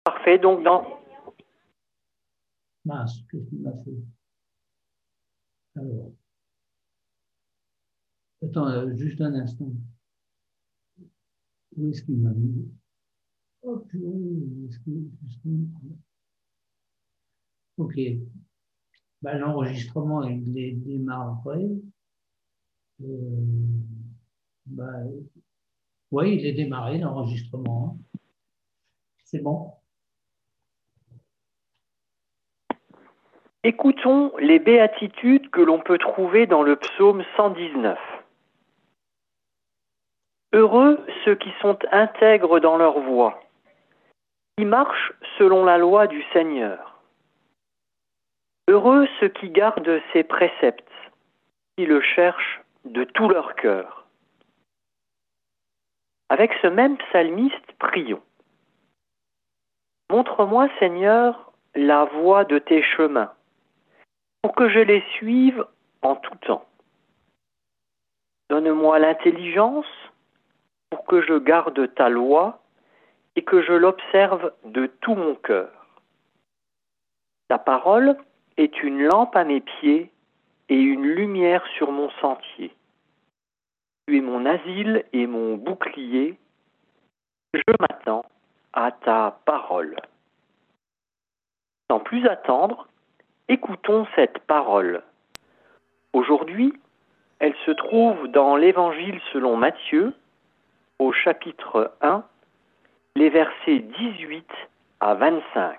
Parfait, donc Mince, qu'est-ce qu'il m'a fait? Alors, attends, juste un instant. Où est-ce qu'il m'a mis? Oh, purée, où est-ce Ok. Ben, l'enregistrement, il est démarré. Euh, ben, oui, il est démarré, l'enregistrement, hein. C'est bon. écoutons les béatitudes que l'on peut trouver dans le psaume 119. Heureux ceux qui sont intègres dans leur voie, qui marchent selon la loi du Seigneur. Heureux ceux qui gardent ses préceptes, qui le cherchent de tout leur cœur. Avec ce même psalmiste, prions. Montre-moi, Seigneur, la voie de tes chemins, pour que je les suive en tout temps. Donne-moi l'intelligence pour que je garde ta loi et que je l'observe de tout mon cœur. Ta parole est une lampe à mes pieds et une lumière sur mon sentier. Tu es mon asile et mon bouclier. Je m'attends à ta parole. Sans plus attendre, écoutons cette parole. Aujourd'hui, elle se trouve dans l'Évangile selon Matthieu, au chapitre 1, les versets 18 à 25.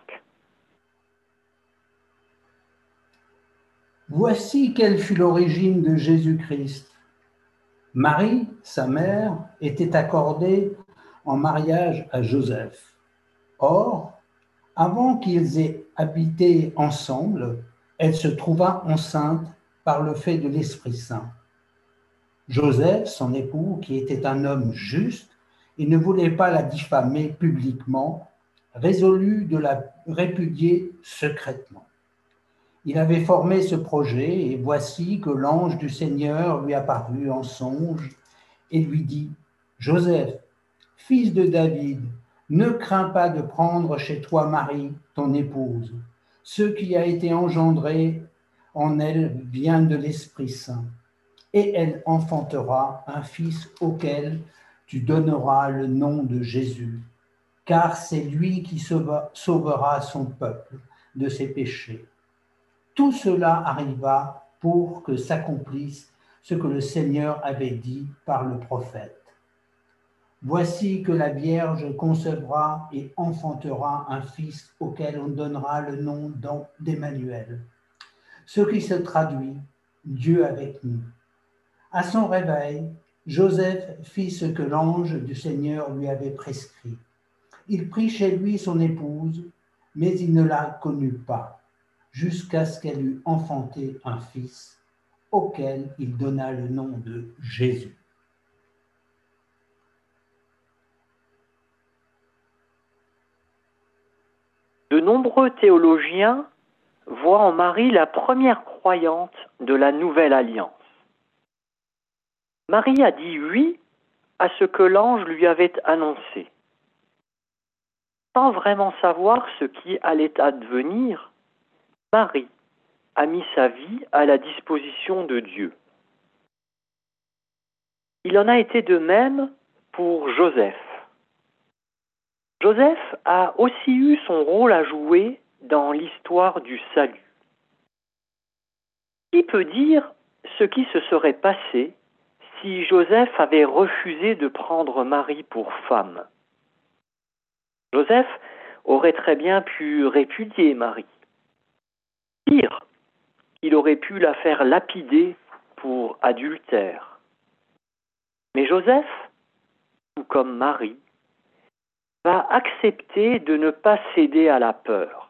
Voici quelle fut l'origine de Jésus-Christ. Marie, sa mère, était accordée en mariage à Joseph. Or, avant qu'ils aient habité ensemble, elle se trouva enceinte par le fait de l'Esprit Saint. Joseph, son époux, qui était un homme juste et ne voulait pas la diffamer publiquement, résolut de la répudier secrètement. Il avait formé ce projet et voici que l'ange du Seigneur lui apparut en songe et lui dit: Joseph, fils de David, ne crains pas de prendre chez toi Marie, ton épouse. Ce qui a été engendré en elle vient de l'Esprit Saint. Et elle enfantera un fils auquel tu donneras le nom de Jésus, car c'est lui qui sauvera son peuple de ses péchés. Tout cela arriva pour que s'accomplisse ce que le Seigneur avait dit par le prophète. Voici que la Vierge concevra et enfantera un fils auquel on donnera le nom d'Emmanuel, ce qui se traduit Dieu avec nous. À son réveil, Joseph fit ce que l'ange du Seigneur lui avait prescrit. Il prit chez lui son épouse, mais il ne la connut pas, jusqu'à ce qu'elle eût enfanté un fils, auquel il donna le nom de Jésus. De nombreux théologiens voient en Marie la première croyante de la nouvelle alliance. Marie a dit oui à ce que l'ange lui avait annoncé. Sans vraiment savoir ce qui allait advenir, Marie a mis sa vie à la disposition de Dieu. Il en a été de même pour Joseph. Joseph a aussi eu son rôle à jouer dans l'histoire du salut. Qui peut dire ce qui se serait passé si Joseph avait refusé de prendre Marie pour femme? Joseph aurait très bien pu répudier Marie. Pire, il aurait pu la faire lapider pour adultère. Mais Joseph, tout comme Marie, va accepter de ne pas céder à la peur.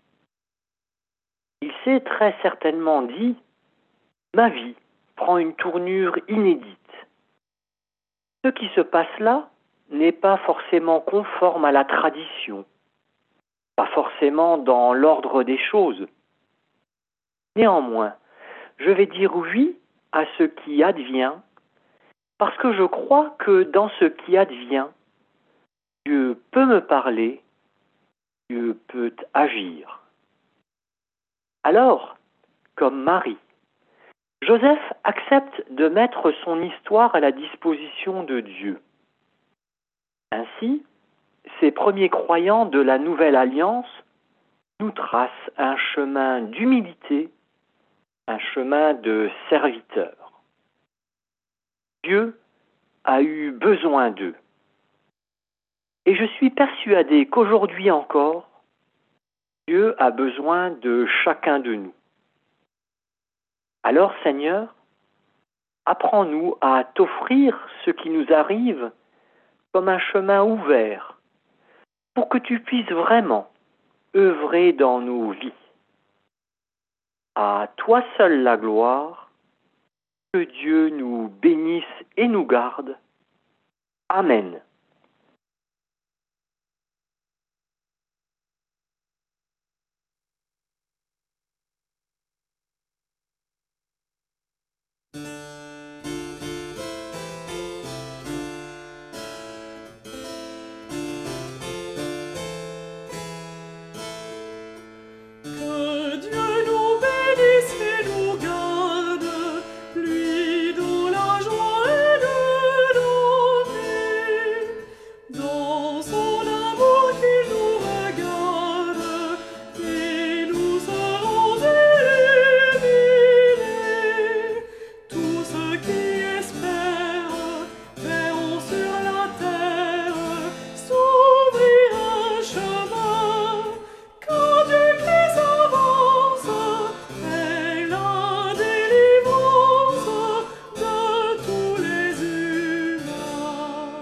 Il s'est très certainement dit: ma vie prend une tournure inédite. Ce qui se passe là n'est pas forcément conforme à la tradition, pas forcément dans l'ordre des choses. Néanmoins, je vais dire oui à ce qui advient, parce que je crois que dans ce qui advient, Dieu peut me parler, Dieu peut agir. Alors, comme Marie, Joseph accepte de mettre son histoire à la disposition de Dieu. Ainsi, ces premiers croyants de la Nouvelle Alliance nous tracent un chemin d'humilité, un chemin de serviteur. Dieu a eu besoin d'eux. Et je suis persuadé qu'aujourd'hui encore, Dieu a besoin de chacun de nous. Alors, Seigneur, apprends-nous à t'offrir ce qui nous arrive comme un chemin ouvert pour que tu puisses vraiment œuvrer dans nos vies. À toi seul la gloire, que Dieu nous bénisse et nous garde. Amen. Que Dieu nous bénisse et nous garde, lui dont la joie est de dominer. Dans son amour qu'il nous regarde, et nous serons illuminés. Tous ceux qui espèrent verront sur la terre s'ouvrir un chemin. Quand Dieu qui s'avance est la délivrance de tous les humains.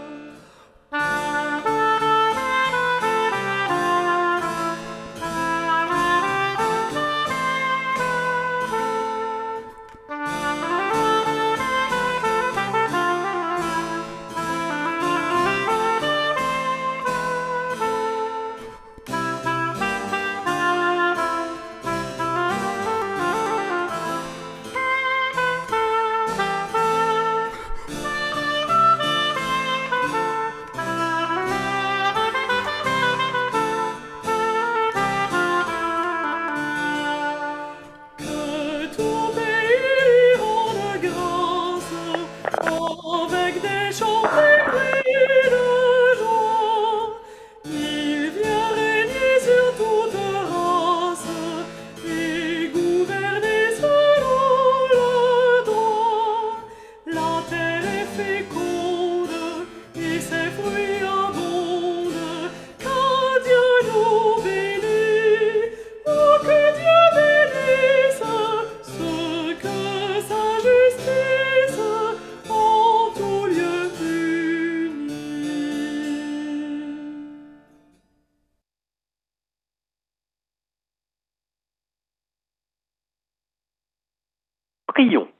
Que tout pays rende grâce avec des chants pleins de joie. Il vient régner sur toute race et gouverner selon le droit. La terre est féconde et ses fruits abondent. Car Dieu nous bénit. Oh, que Dieu bénisse ceux que sa justice en tout lieu punit. Prions.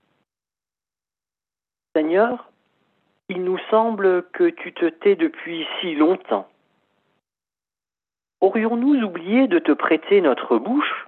Seigneur, il nous semble que tu te tais depuis si longtemps. Aurions-nous oublié de te prêter notre bouche?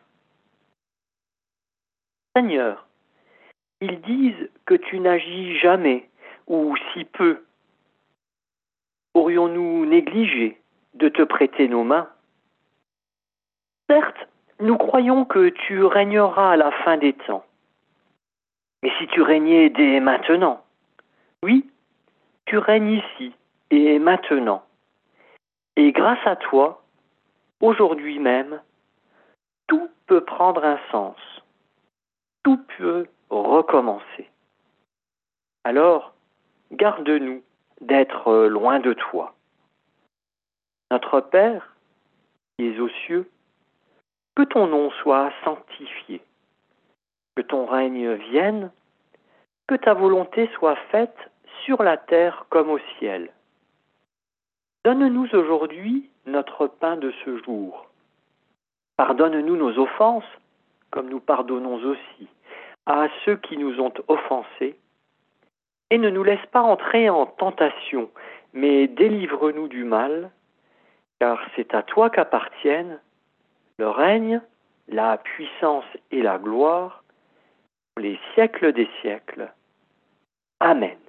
Seigneur, ils disent que tu n'agis jamais ou si peu. Aurions-nous négligé de te prêter nos mains? Certes, nous croyons que tu régneras à la fin des temps. Mais si tu régnais dès maintenant? Oui, tu règnes ici et maintenant. Et grâce à toi, aujourd'hui même, tout peut prendre un sens. Tout peut recommencer. Alors, garde-nous d'être loin de toi. Notre Père, qui es aux cieux, que ton nom soit sanctifié, que ton règne vienne, que ta volonté soit faite sur la terre comme au ciel. Donne-nous aujourd'hui notre pain de ce jour. Pardonne-nous nos offenses, comme nous pardonnons aussi à ceux qui nous ont offensés. Et ne nous laisse pas entrer en tentation, mais délivre-nous du mal, car c'est à toi qu'appartiennent le règne, la puissance et la gloire pour les siècles des siècles. Amen.